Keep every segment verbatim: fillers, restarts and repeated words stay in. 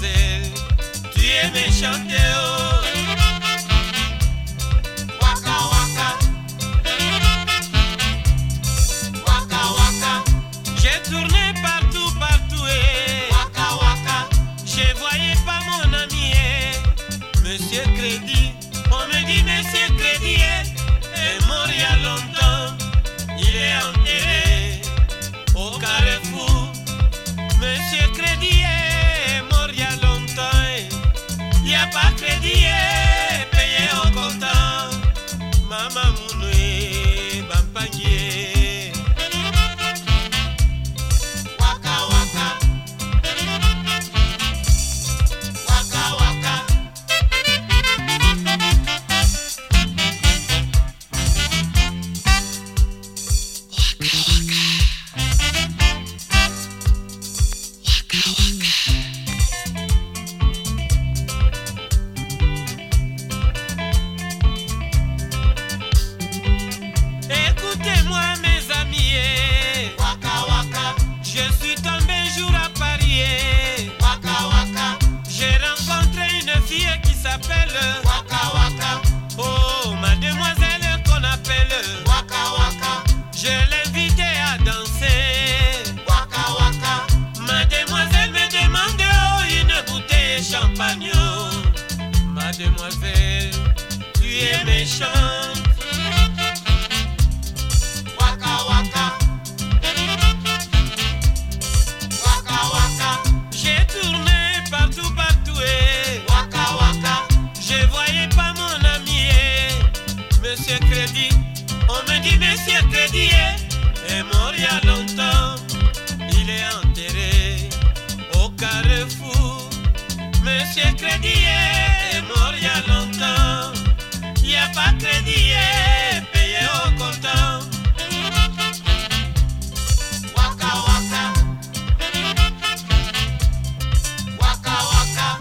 mademoiselle, tu es méchante, oh. Waka waka, waka waka, j'ai tourné partout, partout, eh. Waka waka, je voyais pas mon ami, eh. Monsieur Crédit, on me dit Monsieur Crédit, eh, est mort il y a longtemps, il est enterré au Carrefour. Monsieur Crédit est mort il y a longtemps, il n'y a pas crédit payé au comptant. Maman Mounoui, Bampagnier. Waka waka, waka waka. Écoutez-moi mes amis, eh. Waka waka, je suis tombé un jour à Paris, eh. Waka waka, j'ai rencontré une fille qui s'appelle Waka waka. Oh, mademoiselle qu'on appelle Waka waka. Je l'ai invitée à danser. Waka waka, mademoiselle me demande oh, une bouteille de champagne. Oh, mademoiselle, tu es méchante. Waka waka, waka waka, j'ai tourné partout, partout, eh. Waka waka, je voyais pas mon ami, eh. Monsieur Crédit, on me dit Monsieur Crédit, eh, est mort il y a longtemps, il est enterré au Carrefour. Monsieur Crédit est mort il y a longtemps, il n'y a pas crédit eh, payé au comptant. Waka waka, waka waka.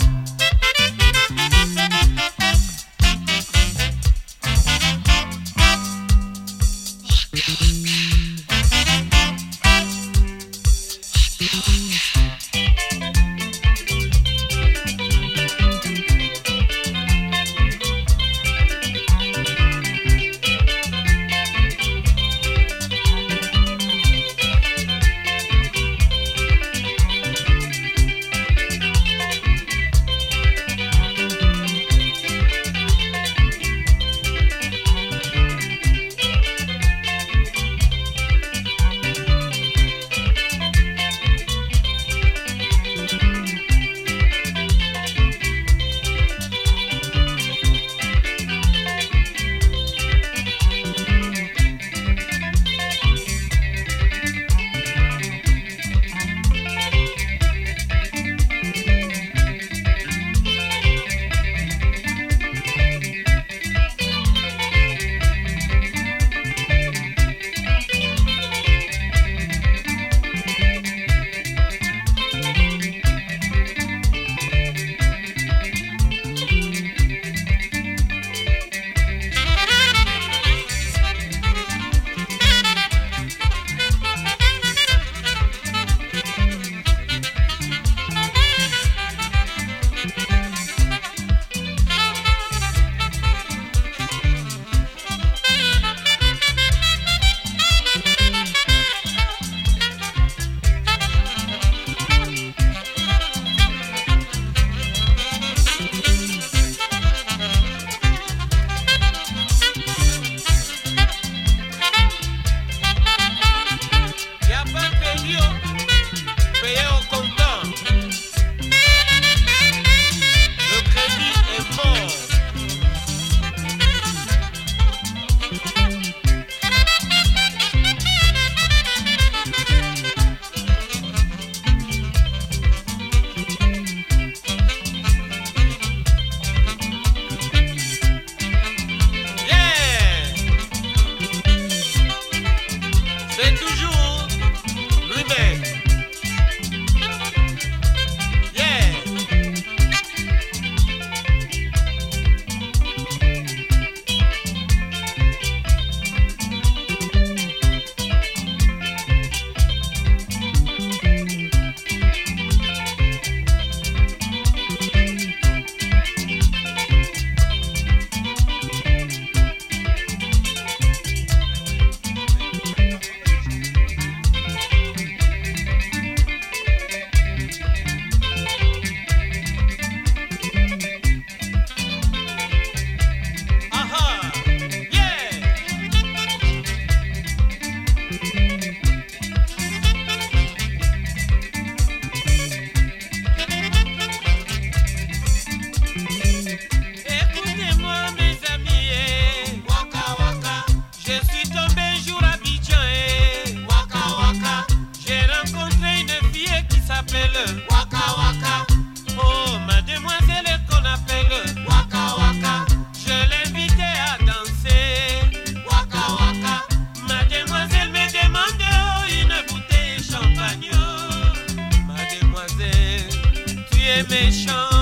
appelle Waka Waka. Oh, mademoiselle qu'on appelle Waka Waka. Je l'ai invitée à danser Waka Waka. Mademoiselle me demande oh, une bouteille de champagne. Oh, mademoiselle, tu es méchant.